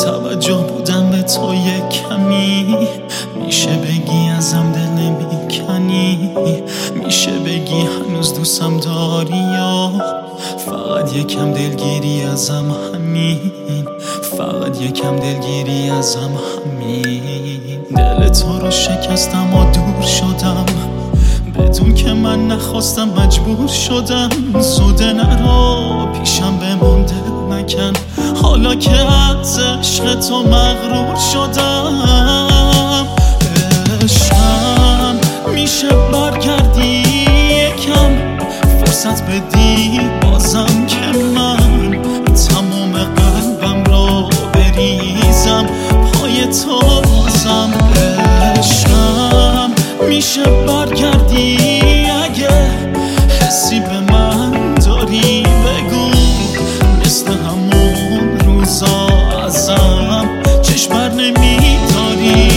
توجه بودم به تو یک کمی. میشه بگی ازم دل نمیکنی؟ میشه بگی هنوز دوستم داری یا فقط یکم دلگیری ازم همین؟ فقط یکم دلگیری ازم همین. دل تو رو شکستم و دور شدم بدون که من نخواستم مجبور شدم. زوده نرو پیشم بمون دل نکن حالا که از عشق تو مغرور شدم. عشقم میشه برگردی یکم فرصت بدی بازم که من تمام قلبم رو بریزم پای تو بازم. عشقم میشه برگردی اگه حسی به من داری بگو مثل همون روزا ازم چشم بر نمیداری.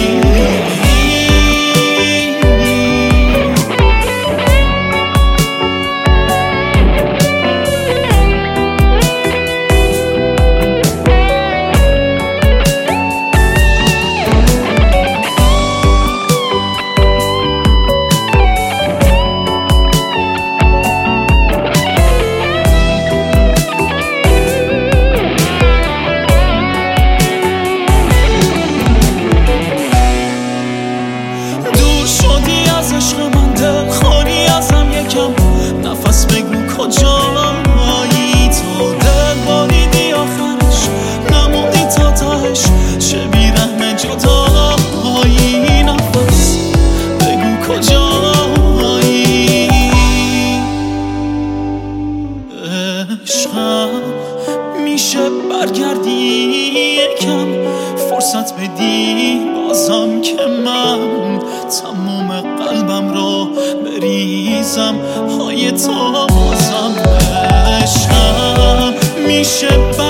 نفس بگو کجایی تو دل باریدی آخرش نموندی تا تهش چه بیرحم جدایی. نفس بگو کجایی. عشقم میشه برگردی یکم فرصت بدی بازم که من تمام قلبم رو بریزم پای تو بازم. عشقم میشه